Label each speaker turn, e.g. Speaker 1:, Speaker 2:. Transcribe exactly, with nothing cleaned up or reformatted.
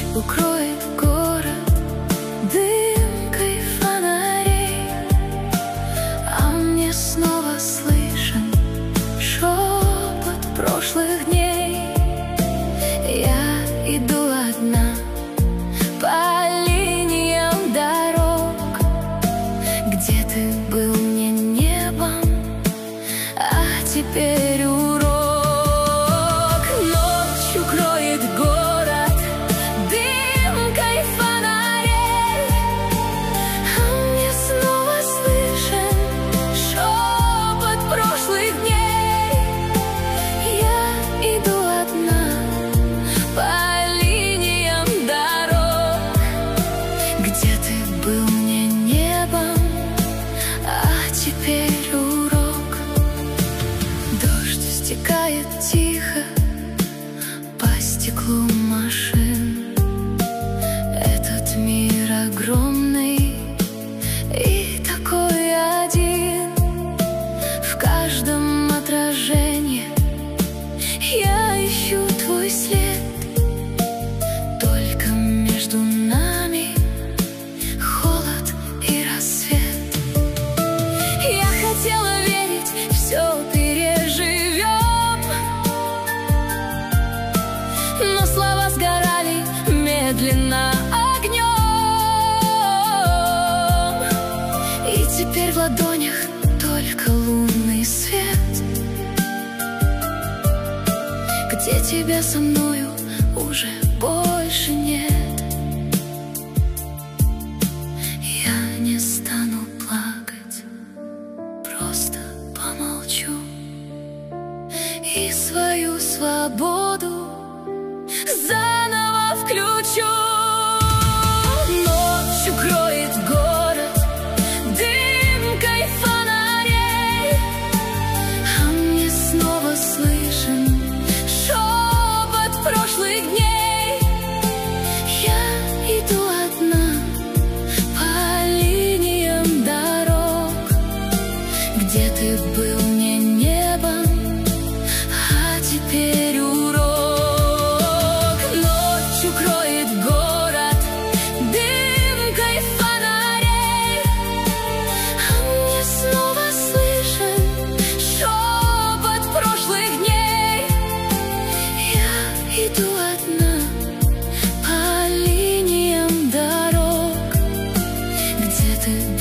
Speaker 1: укроет город дымкой фонарей, а мне снова слышен шепот прошлых дней. Я иду одна по линиям дорог, где ты был мне небом, а теперь урок. Ночью кроет город дымкой фонарей, а мне снова слышен шепот прошлых дней. Я иду одна по линиям дорог, где ты был мне небом, а теперь урок. Дождь стекает тихо по стеклу машин. Этот мир огромный и такой один. В каждом отражении я ищу твой след. Только между нами холод и рассвет. Я хотела верить, все переживем, но слова сгорали медленно огнем. И теперь в ладонях только лунный свет, где тебя со мною уже больше нет. Я не стану плакать, просто помолчу и свою свободу заново включу. Ночью кроет город дымкой фонарей, а мне снова слышен шепот прошлых дней. Я иду одна по линиям дорог, где ты был мне небом, а теперь урок. Ночью кроет город дымкой фонарей, а мне снова слышен шепот прошлых дней. Я иду одна по линиям дорог, где ты